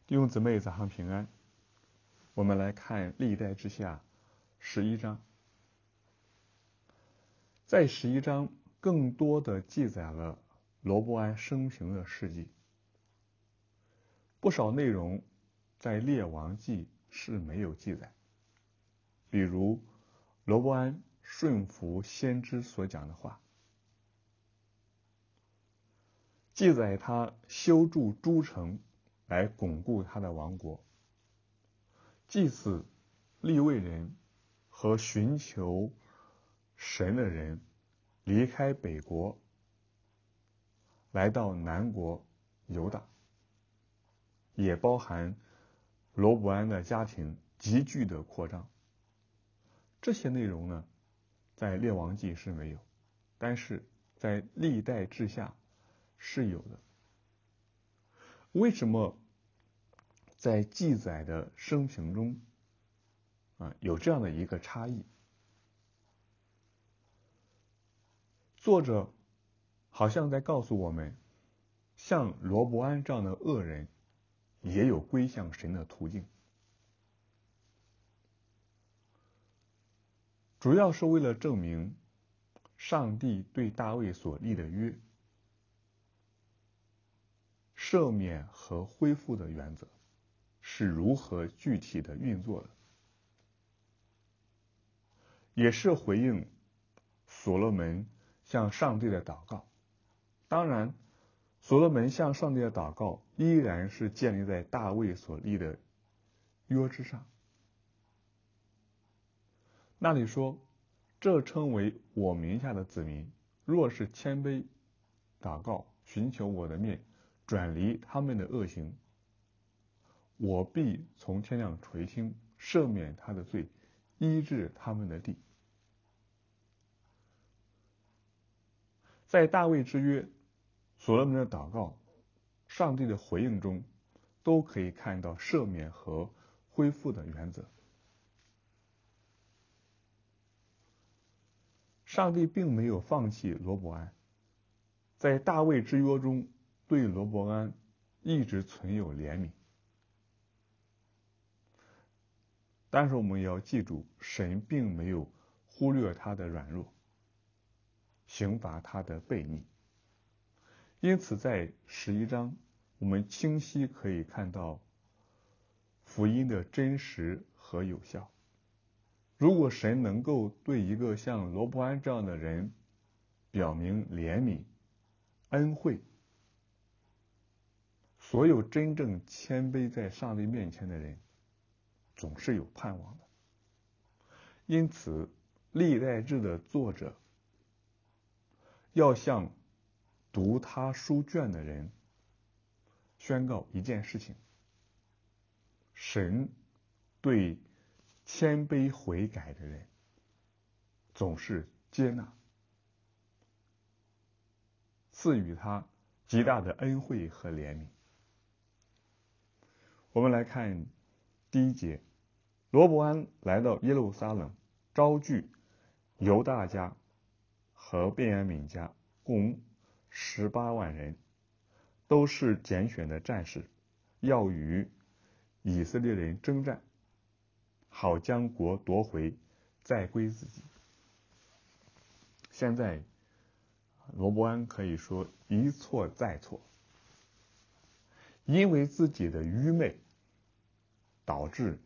弟兄姊妹早上平安。我们来看历代志下11章。在11章更多的记载了罗波安生平的事迹，不少内容在列王记是没有记载，比如罗波安顺服先知所讲的话，记载他修筑诸城来巩固他的王国，祭祀利未人和寻求神的人离开北国，来到南国犹大，也包含罗伯安的家庭急剧的扩张。这些内容呢，在列王记是没有，但是在历代志下是有的。为什么在记载的生平中有这样的一个差异？作者好像在告诉我们，像罗伯安这样的恶人也有归向神的途径，主要是为了证明上帝对大卫所立的约，赦免和恢复的原则是如何具体的运作的，也是回应所罗门向上帝的祷告。当然，所罗门向上帝的祷告依然是建立在大卫所立的约之上。那里说，这称为我名下的子民，若是谦卑祷告，寻求我的面，转离他们的恶行，我必从天上垂听，赦免他的罪，医治他们的地。在大卫之约、所罗门的祷告、上帝的回应中，都可以看到赦免和恢复的原则。上帝并没有放弃罗伯安，在大卫之约中对罗伯安一直存有怜悯。但是我们也要记住，神并没有忽略他的软弱，刑罚他的悖逆。因此在11章，我们清晰可以看到福音的真实和有效。如果神能够对一个像罗伯安这样的人表明怜悯、恩惠，所有真正谦卑在上帝面前的人总是有盼望的。因此历代志的作者要向读他书卷的人宣告一件事情：神对谦卑悔改的人总是接纳，赐予他极大的恩惠和怜悯。我们来看第1节，罗伯安来到耶路撒冷，招聚犹大家和便雅悯家共18万人，都是拣选的战士，要与以色列人征战，好将国夺回，再归自己。现在罗伯安可以说一错再错，因为自己的愚昧导致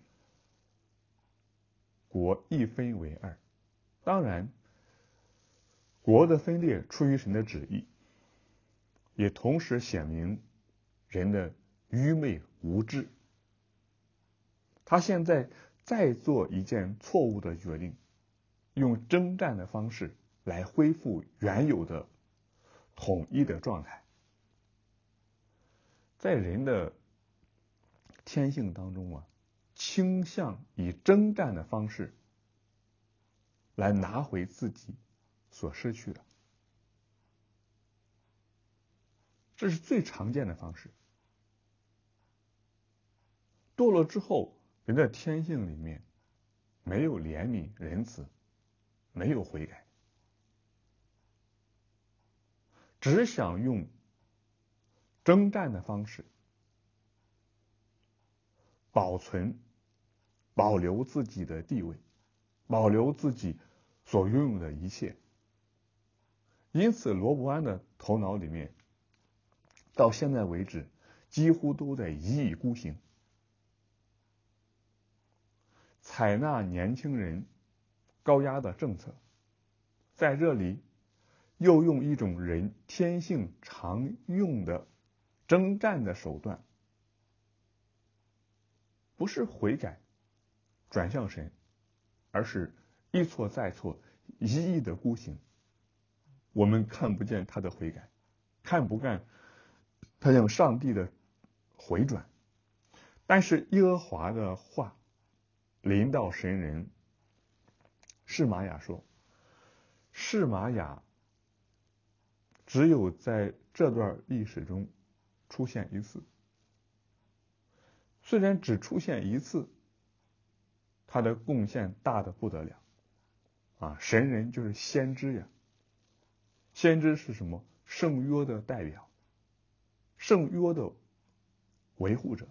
国一分为二。当然，国的分裂出于神的旨意，也同时显明人的愚昧无知。他现在再做一件错误的决定，用征战的方式来恢复原有的统一的状态。在人的天性当中倾向以征战的方式来拿回自己所失去的，这是最常见的方式。堕落之后，人的天性里面没有怜悯仁慈，没有悔改，只想用征战的方式保留自己的地位，保留自己所拥有的一切。因此罗伯安的头脑里面到现在为止几乎都在一意孤行，采纳年轻人高压的政策，在这里又用一种人天性常用的征战的手段，不是悔改转向神，而是一错再错，一意的孤行。我们看不见他的悔改，看不见他向上帝的回转。但是耶和华的话临到神人示玛雅说，示玛雅只有在这段历史中出现一次，虽然只出现一次，他的贡献大得不得了啊！神人就是先知呀，先知是什么？圣约的代表，圣约的维护者。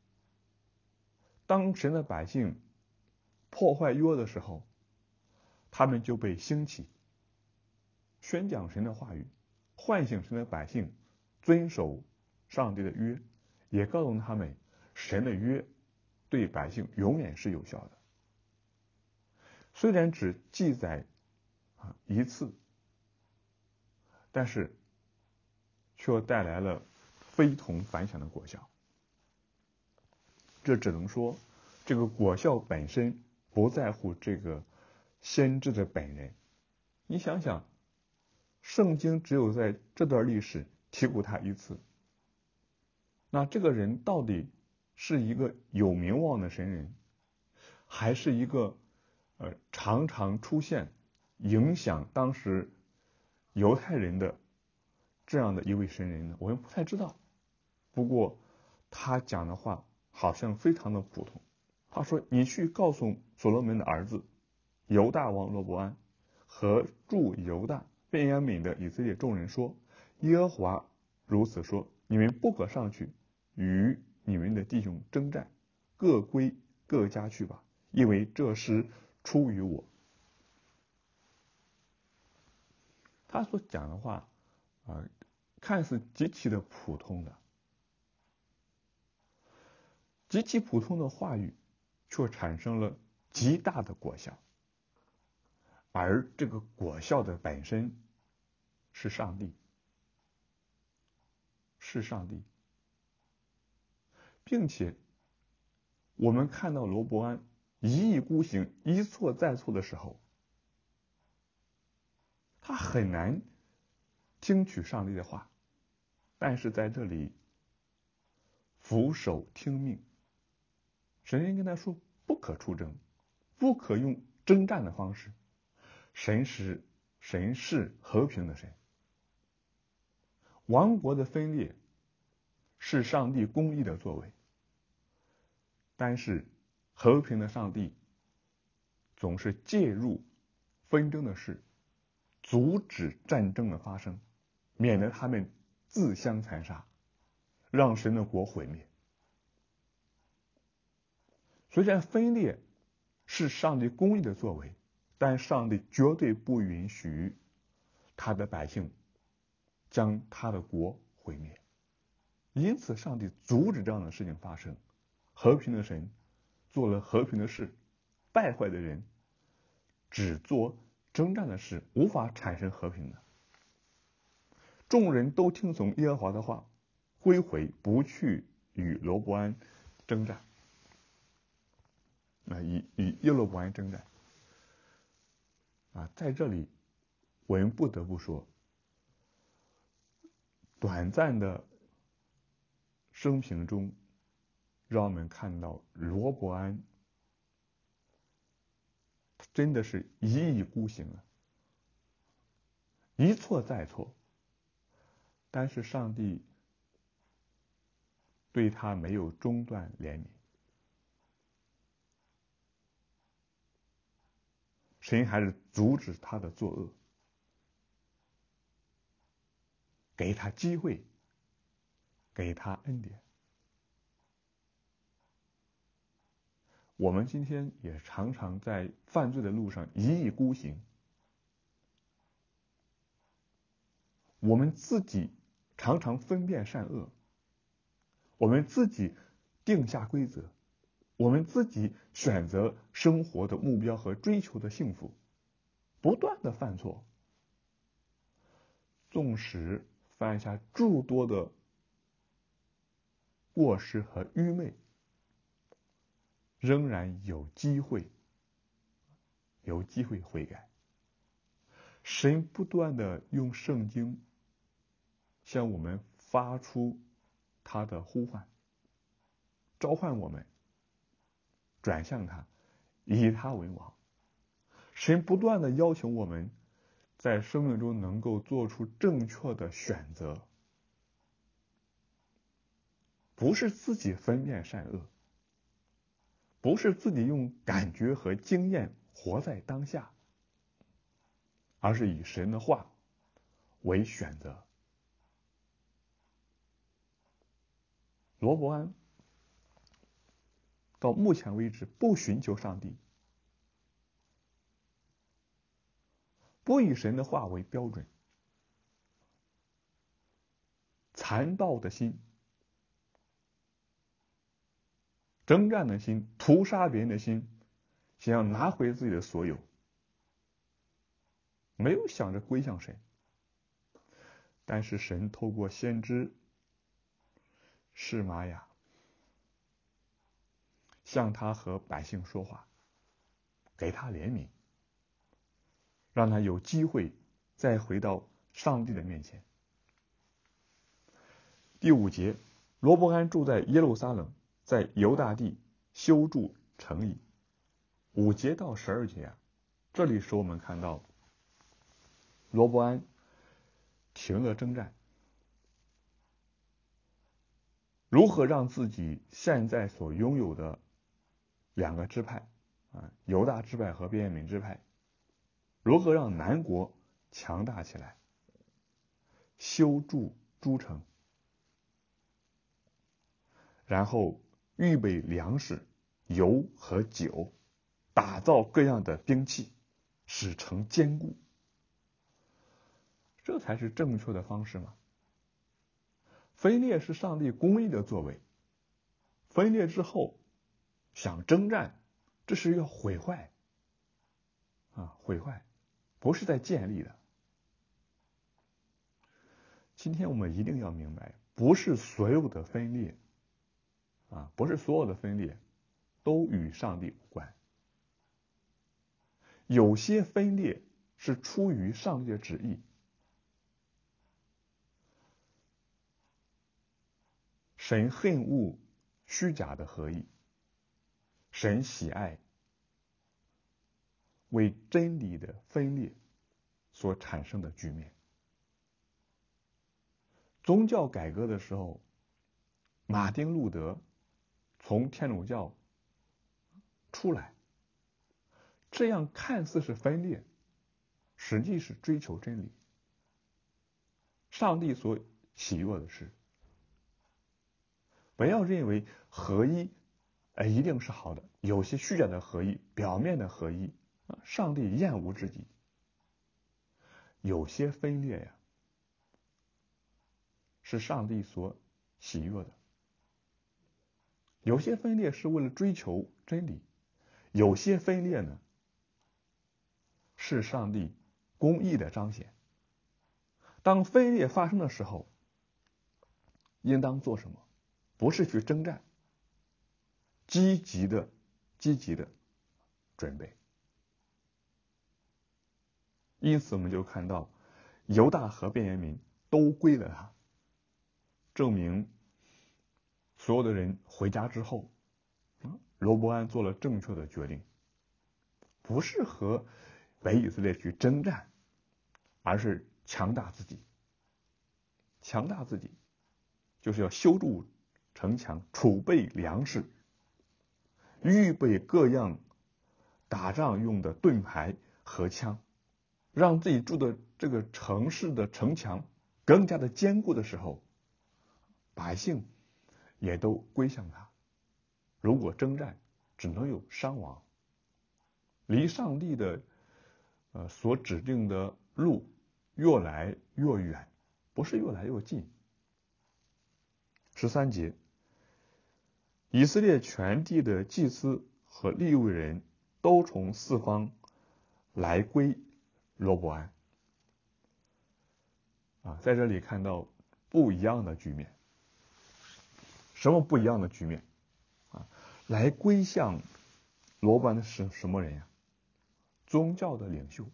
当神的百姓破坏约的时候，他们就被兴起，宣讲神的话语，唤醒神的百姓遵守上帝的约，也告诉他们神的约对百姓永远是有效的。虽然只记载一次，但是却带来了非同凡响的果效。这只能说这个果效本身不在乎这个先知的本人。你想想，圣经只有在这段历史提过他一次，那这个人到底是一个有名望的神人，还是一个常常出现影响当时犹太人的这样的一位神人呢？我们不太知道。不过他讲的话好像非常的普通。他说，你去告诉所罗门的儿子犹大王罗伯安和驻犹大便雅悯的以色列众人说，耶和华如此说，你们不可上去与你们的弟兄征战，各归各家去吧，因为这事出于我。他所讲的话看似极其的普通的，极其普通的话语，却产生了极大的果效，而这个果效的本身是上帝，是上帝，并且我们看到罗伯安一意孤行，一错再错的时候，他很难听取上帝的话，但是在这里俯首听命。神人跟他说，不可出征，不可用征战的方式。神是和平的神，王国的分裂是上帝公义的作为，但是和平的上帝总是介入纷争的事，阻止战争的发生，免得他们自相残杀，让神的国毁灭。虽然分裂是上帝公义的作为，但上帝绝对不允许他的百姓将他的国毁灭，因此上帝阻止这样的事情发生。和平的神做了和平的事，败坏的人只做征战的事，无法产生和平的。众人都听从耶和华的话，归回，不去与罗伯安征战，与耶罗伯安征战。在这里我们不得不说，短暂的生平中让我们看到罗伯安真的是一意孤行一错再错，但是上帝对他没有中断怜悯，神还是阻止他的作恶，给他机会，给他恩典。 我们今天也常常在犯罪的路上一意孤行，我们自己常常分辨善恶，我们自己定下规则，我们自己选择生活的目标和追求的幸福，不断的犯错，纵使犯下诸多的过失和愚昧，仍然有机会悔改。神不断的用圣经向我们发出他的呼唤，召唤我们转向他，以他为王。神不断的要求我们在生命中能够做出正确的选择，不是自己分辨善恶，不是自己用感觉和经验活在当下，而是以神的话为选择。罗伯安到目前为止不寻求上帝，不以神的话为标准，残暴的心，征战的心，屠杀别人的心，想要拿回自己的所有，没有想着归向神。但是神透过先知示玛雅向他和百姓说话，给他怜悯，让他有机会再回到上帝的面前。第5节，罗伯安住在耶路撒冷，在犹大地修筑城邑。5节到12节这里使我们看到罗伯安停了征战，如何让自己现在所拥有的2个支派犹大支派和便雅悯支派，如何让南国强大起来，修筑诸城，然后预备粮食、油和酒，打造各样的兵器，使城坚固。这才是正确的方式吗？分裂是上帝公义的作为，分裂之后想征战，这是要毁坏毁坏，不是在建立的。今天我们一定要明白，不是所有的分裂都与上帝无关，有些分裂是出于上帝的旨意。神恨恶虚假的合一，神喜爱为真理的分裂所产生的局面。宗教改革的时候，马丁路德从天主教出来，这样看似是分裂，实际是追求真理，上帝所喜悦的事。不要认为合一一定是好的，有些虚假的合一，表面的合一上帝厌恶之极。有些分裂是上帝所喜悦的，有些分裂是为了追求真理，有些分裂呢是上帝公义的彰显。当分裂发生的时候，应当做什么？不是去征战，积极的准备。因此我们就看到犹大和便雅悯都归了他，证明所有的人回家之后，罗伯安做了正确的决定，不是和北以色列去征战，而是强大自己。强大自己就是要修筑城墙，储备粮食，预备各样打仗用的盾牌和枪，让自己住的这个城市的城墙更加的坚固的时候，百姓也都归向他。如果征战， 只能有伤亡，离上帝的所指定的路越来越远，不是越来越近。13节，以色列全地的祭司和利未人都从四方来归罗伯安。在这里看到不一样的局面。什么不一样的局面？来归向罗伯安的是什么人呀？宗教的领袖。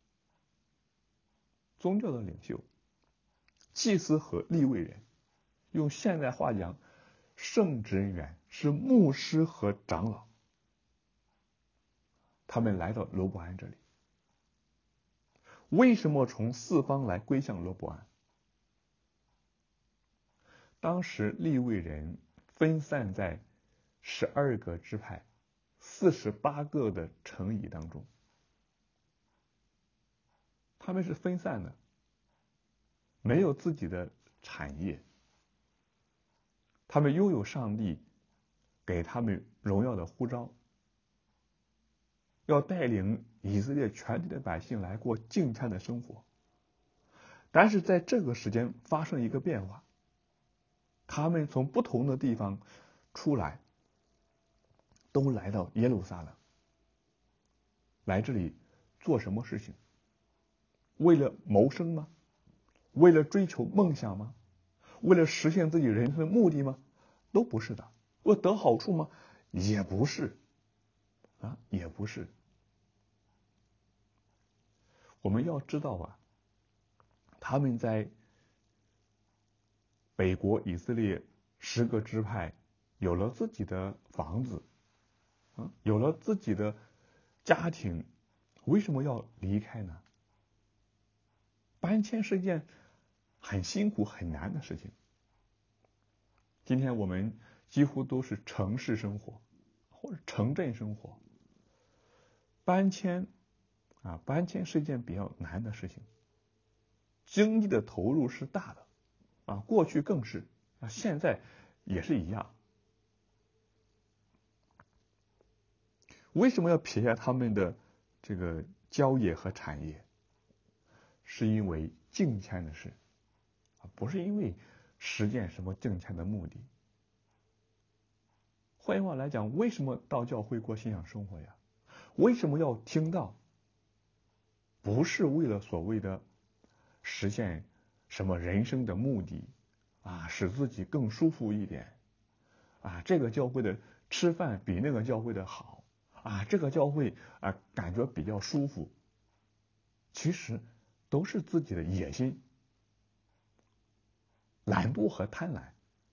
宗教的领袖，祭司和利未人，用现代话讲，圣职人员是牧师和长老，他们来到罗伯安这里。为什么从四方来归向罗伯安？当时利未人分散在12个支派、48个的城邑当中，他们是分散的，没有自己的产业，他们拥有上帝给他们荣耀的呼召，要带领以色列全体的百姓来过敬虔的生活。但是在这个时间发生一个变化，他们从不同的地方出来，都来到耶路撒冷，来这里做什么事情？为了谋生吗？为了追求梦想吗？为了实现自己人生的目的吗？都不是的。为了得好处吗？也不是也不是。我们要知道他们在北国以色列10个支派有了自己的房子，有了自己的家庭，为什么要离开呢？搬迁是一件很辛苦很难的事情。今天我们几乎都是城市生活或者城镇生活，搬迁是一件比较难的事情，经济的投入是大的过去更是现在也是一样。为什么要撇下他们的这个郊野和产业？是因为敬虔的事，不是因为实践什么敬虔的目的。换句话来讲，为什么到教会过信仰生活呀？为什么要听道？不是为了所谓的实现什么人生的目的使自己更舒服一点这个教会的吃饭比那个教会的好这个教会感觉比较舒服，其实都是自己的野心、懒惰和贪婪。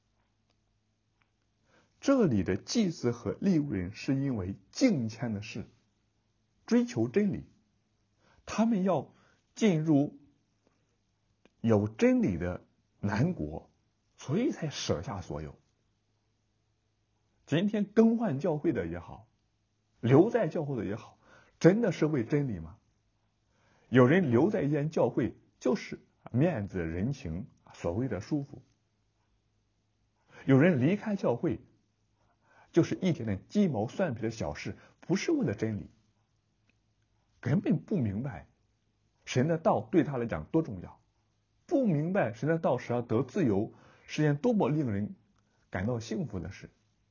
这里的祭司和利未人是因为敬虔的事，追求真理，他们要进入有真理的南国，所以才舍下所有。今天更换教会的也好，留在教会的也好，真的是为真理吗？有人留在一间教会就是面子人情，所谓的舒服；有人离开教会就是一点点鸡毛蒜皮的小事，不是为了真理，根本不明白神的道对他来讲多重要，不明白神的道是要得自由，是件多么令人感到幸福的事，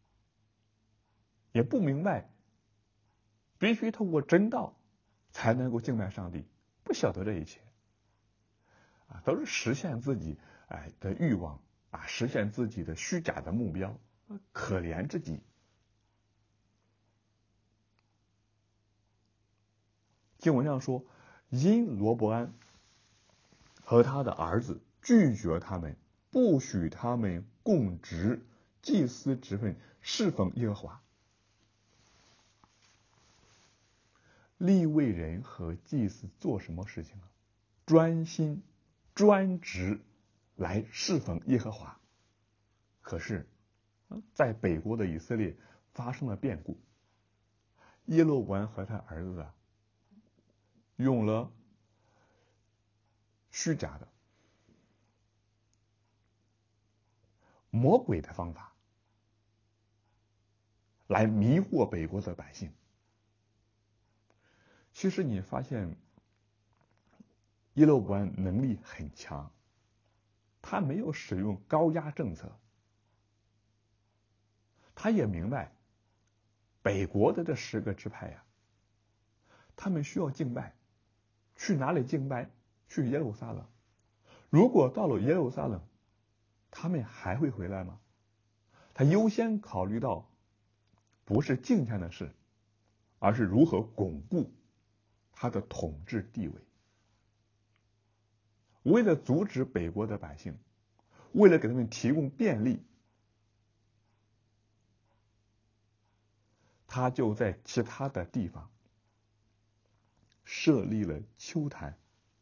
也不明白必须透过真道才能够敬拜上帝，不晓得这一切都是实现自己的欲望实现自己的虚假的目标，可怜之极。经文上说，因罗伯安和他的儿子拒绝他们，不许他们供职祭司职分，侍奉耶和华。利未人和祭司做什么事情专心专职来侍奉耶和华。可是在北国的以色列发生了变故，耶罗伯安和他儿子用了虚假的魔鬼的方法来迷惑北国的百姓。其实你发现耶罗波安能力很强，他没有使用高压政策，他也明白北国的这10个支派呀，他们需要敬拜，去哪里敬拜？去耶路撒冷。如果到了耶路撒冷，他们还会回来吗？他优先考虑到不是敬虔的事，而是如何巩固他的统治地位。为了阻止北国的百姓，为了给他们提供便利，他就在其他的地方设立了丘坛，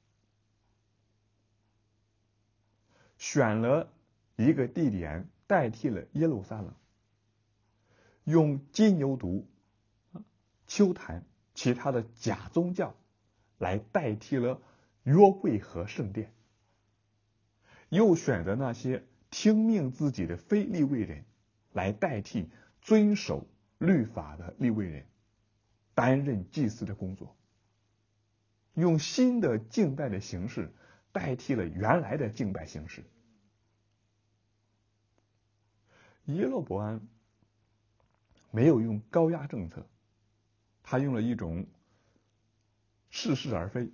选了一个地点代替了耶路撒冷，用金牛犊、丘坛、其他的假宗教来代替了约柜和圣殿，又选择那些听命自己的非利未人来代替遵守律法的利未人，担任祭司的工作，用新的敬拜的形式代替了原来的敬拜形式。耶罗波安没有用高压政策，他用了一种似是而非、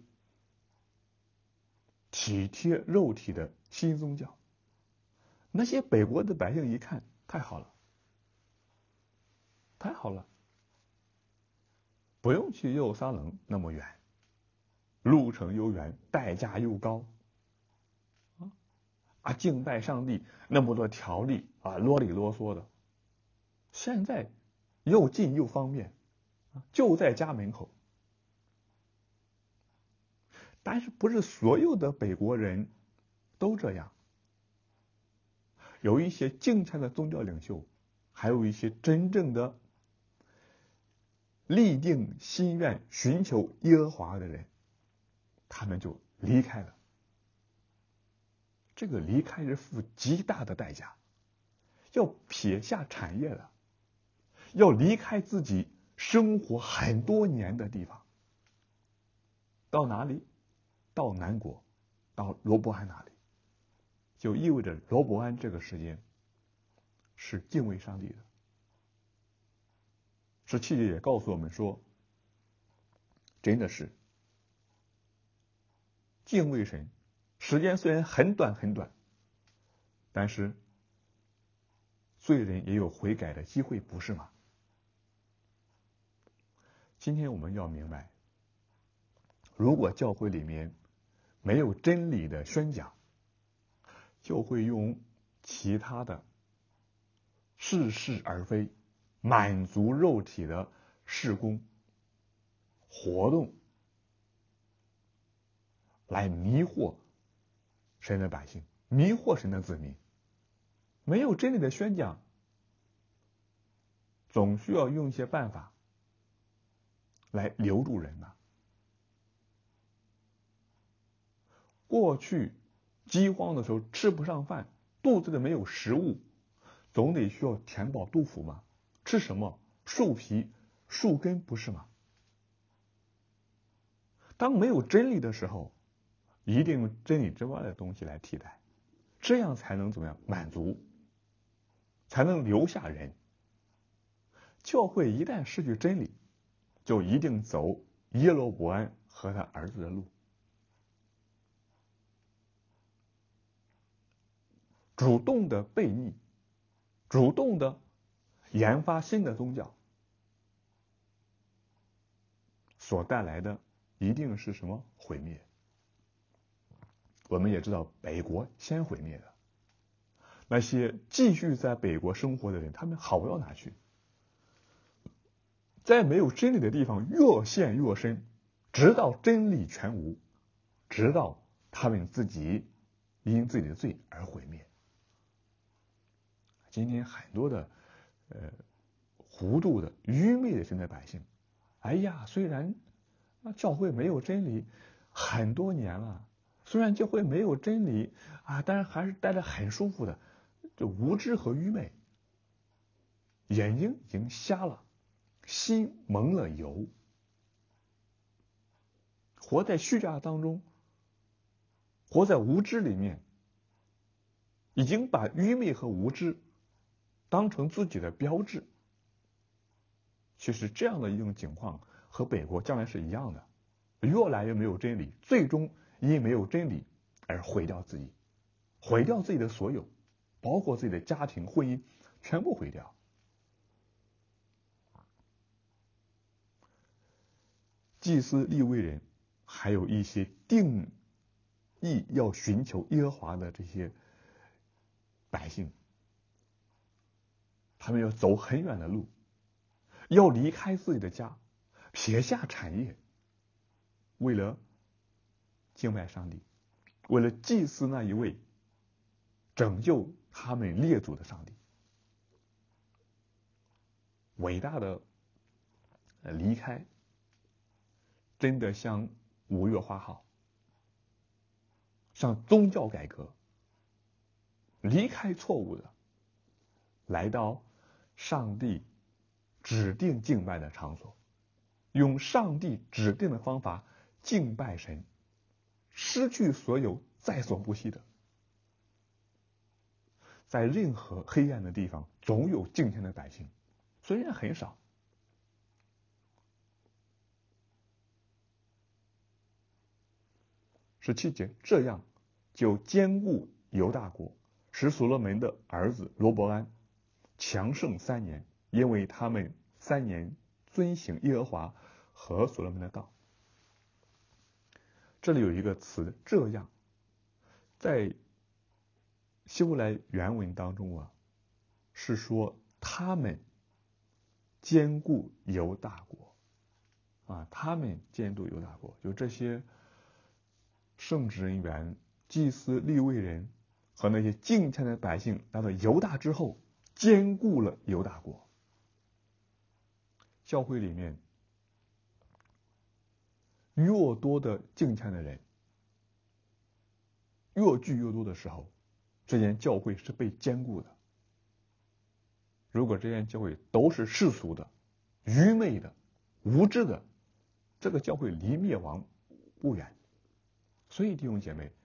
体贴肉体的新宗教。那些北国的百姓一看，太好了，太好了，不用去耶路撒冷那么远，路程又远，代价又高，敬拜上帝那么多条例啰里啰嗦的，现在又近又方便，就在家门口。但是不是所有的北国人都这样，有一些敬虔的宗教领袖，还有一些真正的立定心愿寻求耶和华的人，他们就离开了。这个离开是付极大的代价，要撇下产业的，要离开自己生活很多年的地方。到哪里？到南国，到罗伯安那里，就意味着罗伯安这个时间是敬畏上帝的。17节也告诉我们说，真的是敬畏神，时间虽然很短很短，但是罪人也有悔改的机会，不是吗？今天我们要明白，如果教会里面没有真理的宣讲，就会用其他的似是而非、满足肉体的事工活动来迷惑神的百姓，迷惑神的子民。没有真理的宣讲，总需要用一些办法来留住人吧。过去饥荒的时候吃不上饭，肚子里没有食物，总得需要填饱肚腹嘛。吃什么？树皮、树根，不是吗？当没有真理的时候，一定用真理之外的东西来替代，这样才能怎么样满足，才能留下人。教会一旦失去真理，就一定走耶罗波安和他儿子的路，主动的悖逆，主动的研发新的宗教，所带来的一定是什么毁灭。我们也知道北国先毁灭的，那些继续在北国生活的人，他们好不到哪去，在没有真理的地方越陷越深，直到真理全无，直到他们自己因自己的罪而毁灭。今天很多的糊涂的愚昧的神的百姓，哎呀，虽然教会没有真理很多年了，虽然教会没有真理但是还是待得很舒服的，就无知和愚昧。 眼睛已经瞎了，心蒙了油，活在虚假当中，活在无知里面，已经把愚昧和无知当成自己的标志。其实这样的一种情况和北国将来是一样的，越来越没有真理，最终因没有真理而毁掉自己，毁掉自己的所有，包括自己的家庭、婚姻，全部毁掉。祭司利未人还有一些定义要寻求耶和华的这些百姓，他们要走很远的路，要离开自己的家，撇下产业，为了敬拜上帝，为了祭祀那一位拯救他们列祖的上帝。伟大的离开，真的像五月花号，像宗教改革，离开错误的，来到上帝指定敬拜的场所，用上帝指定的方法敬拜神，失去所有在所不惜的。在任何黑暗的地方，总有敬虔的百姓，虽然很少。17节，这样就兼顾犹大国，使所罗门的儿子罗伯安强盛3年，因为他们3年遵行耶和华和所罗门的道。这里有一个词，这样，在希伯来原文当中啊，是说他们兼顾犹大国啊，他们兼顾犹大国，就这些圣职人员、祭司、利未人和那些敬虔的百姓来到犹大之后，兼顾了犹大国。教会里面越多的敬虔的人，越聚越多的时候，这间教会是被兼顾的。如果这间教会都是世俗的、愚昧的、无知的，这个教会离灭亡不远。所以弟兄姐妹，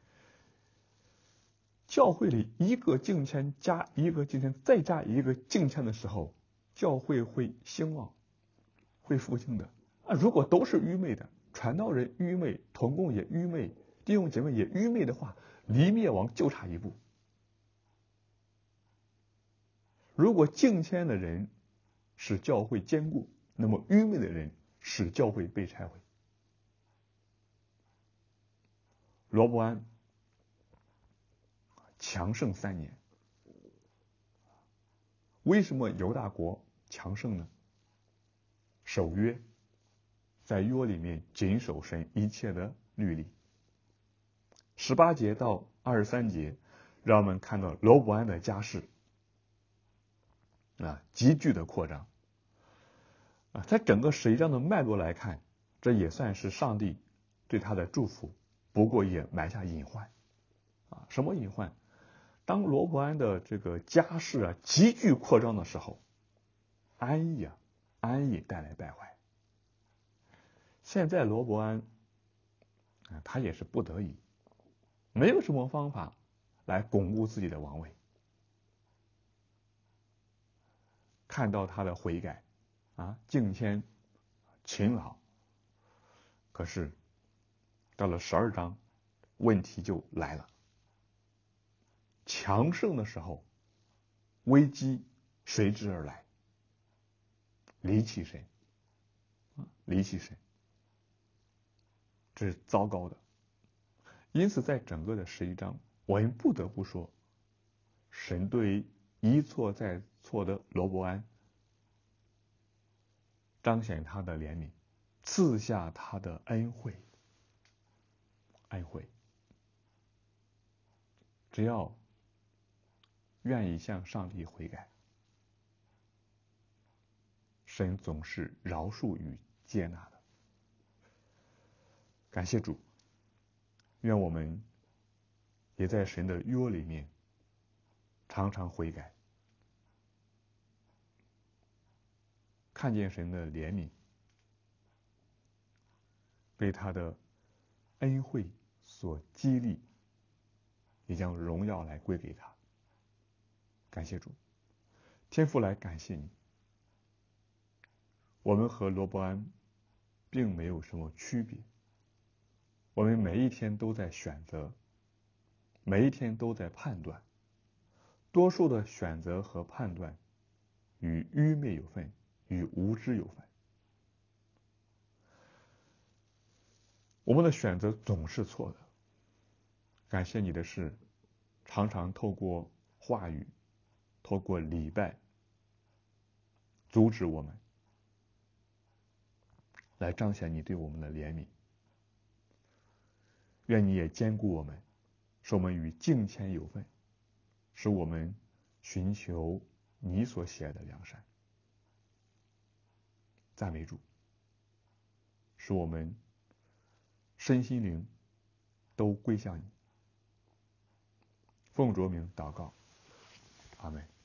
教会里一个敬虔加一个敬虔再加一个敬虔的时候，教会会兴旺，会复兴的。如果都是愚昧的，传道人愚昧，同工也愚昧，弟兄姐妹也愚昧的话，离灭亡就差一步。如果敬虔的人使教会坚固，那么愚昧的人使教会被拆毁。罗伯安强盛3年，为什么犹大国强盛呢？守约，在约里面谨守神一切的律例。18节到23节，让我们看到罗伯安的家世急剧的扩张。在整个11章的脉络来看，这也算是上帝对他的祝福，不过也埋下隐患。什么隐患？当罗伯安的这个家世急剧扩张的时候，安逸带来败坏。现在罗伯安他也是不得已，没有什么方法来巩固自己的王位。看到他的悔改敬虔勤劳，可是到了12章，问题就来了。强盛的时候，危机随之而来，离弃神，这是糟糕的。因此在整个的11章，我们不得不说，神对一错再错的罗伯安彰显他的怜悯，赐下他的恩惠。只要愿意向上帝悔改，神总是饶恕与接纳的。感谢主，愿我们也在神的约里面常常悔改， 看见神的怜悯，被他的恩惠所激励，也将荣耀来归给他。感谢主，天父来感谢你。我们和罗伯安并没有什么区别，我们每一天都在选择，每一天都在判断，多数的选择和判断与愚昧有份，与无知有份。我们的选择总是错的。感谢你的是，常常透过话语，透过礼拜，阻止我们，来彰显你对我们的怜悯。愿你也兼顾我们，使我们与敬虔有份，使我们寻求你所喜爱的良善。赞美主，使我们身心灵都归向你。奉主名祷告，阿们。